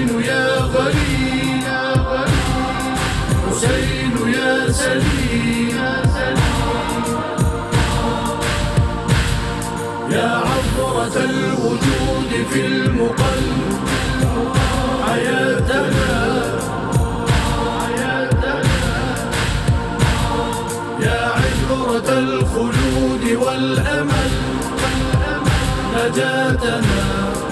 حسين يا غريب، حسين يا سليم، يا عبرة الوجود في المقلب حياتنا، يا عبرة الخلود والأمل نجاتنا.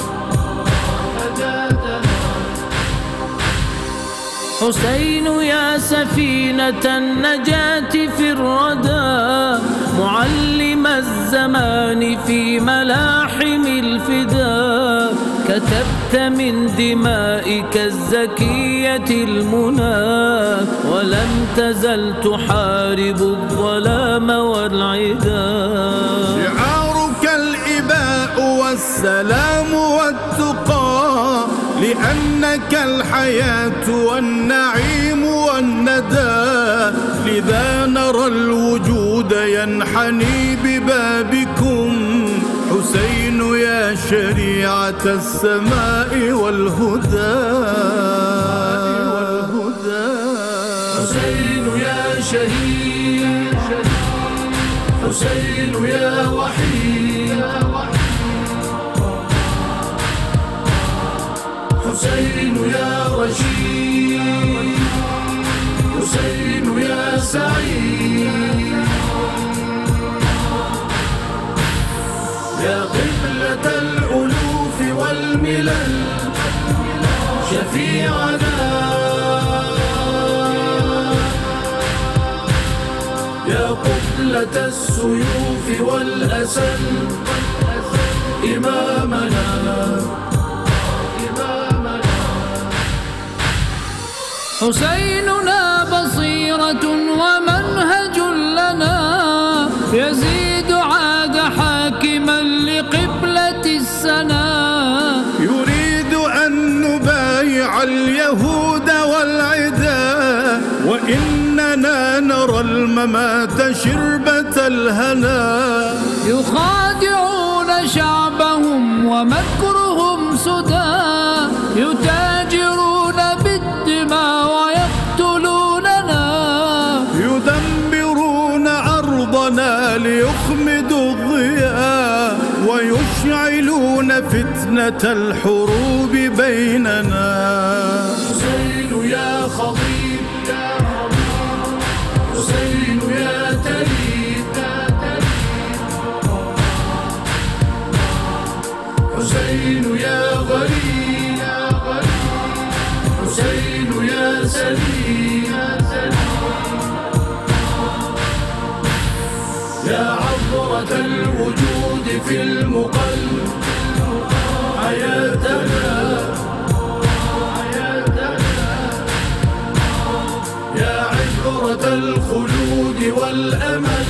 حسين يا سفينة النجاة في الردى، معلم الزمان في ملاحم الفداء، كتبت من دمائك الزكية المنى، ولم تزل تحارب الظلام والعداء. شعارك الإباء والسلام والتقى، لأنك الحياة والنعيم والندى، لذا نرى الوجود ينحني ببابكم. حسين يا شريعة السماء والهدى، حسين يا شهيد، حسين يا وحيد، حسين يا رشيد، حسين يا سعيد، يا قبلة الألوف والملل شفيعنا، يا قبلة السيوف والأسل إمامنا. حسيننا بصيرة ومنهج لنا، يزيد عاد حاكما لقبلة السنا، يريد أن نبايع اليهود والعدا، وإننا نرى الممات شربة الهنا. يخادعون شعبهم ومكرهم سدى، يتاجرون بالدماء ويقتلوننا، يدمرون أرضنا ليخمدوا الضياء، ويشعلون فتنة الحروب بيننا. حسين يا خضيب، حسين يا تليد، حسين يا غريب، حسين يا سليم، يا عبرة الوجود في المقلب حياتنا، يا عبرة الخلود والأمل